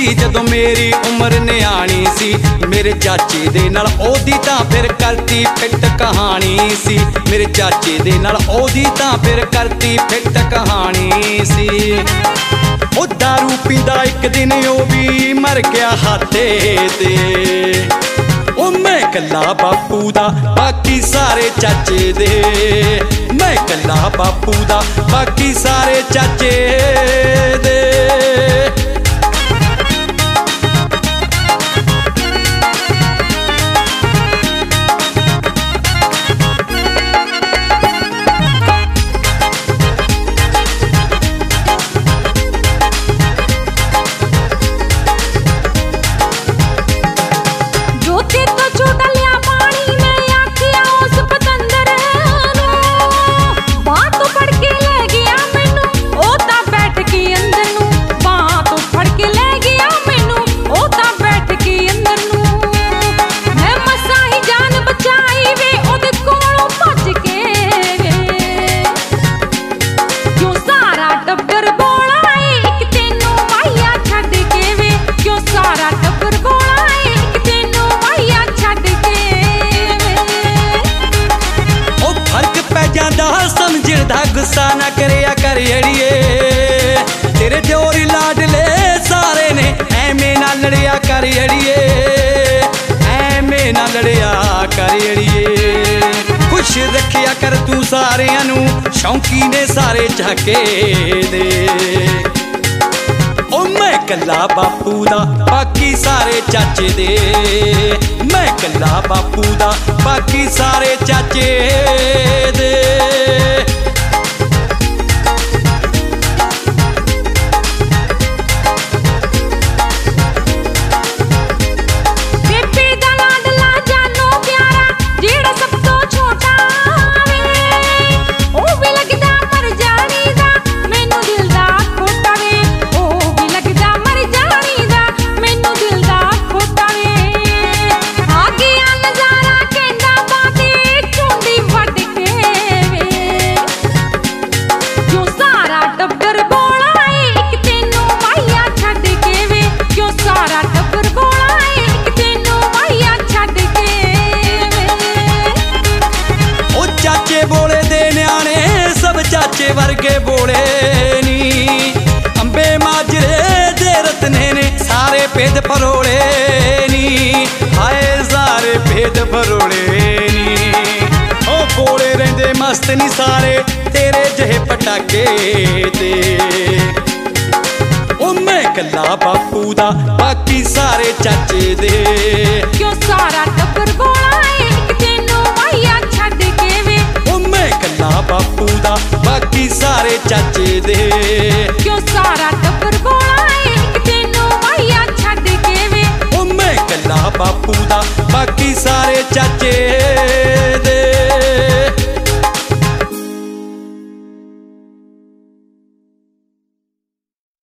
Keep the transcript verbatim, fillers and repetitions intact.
सी जदों मेरी उम्र नियाणी सी। मेरे चाचे दे नाल ओदी तां फिर करती फिट कहानी सी। मेरे चाचे दे नाल ओदी तां फिर करती फिट कहानी सी। ओ दारू पींदा एक दिन ओ भी मर गया हाथे ते। ओ मैं कल्ला बापू दा बाकी सारे चाचे दे। मैं कल्ला बापू दा बाकी सारे चाचे दे। गुस्सा ना करिया कर अड़िए, तेरे जोर लाडले सारे ने ऐवें ना लड़िया कर अड़िए। ऐवें ना लड़िया कर अड़िए। खुश रखिया कर तू सारियां नू, शौकी ने सारे झाके दे। ओ मैं कल्ला बापू दा बाकी सारे चाचे दे। मैं कल्ला बापू दा बाकी सारे चाचे दे। चाचे वर्गे बोले नी, अंबे माजरे दे रतने ने सारे भेद परोले नी। हाय सारे भेद परोले नी। ओ बोले रहंदे मस्त नी सारे तेरे जहे पटाके दे। ओ मैं कल्ला बापू दा बाकी सारे चाचे दे। क्यों सारा टब्बर बोला एक तेनू माया छड्ड के वे। ओ मैं कल्ला बापू दा बाकी सारे चाचे दे।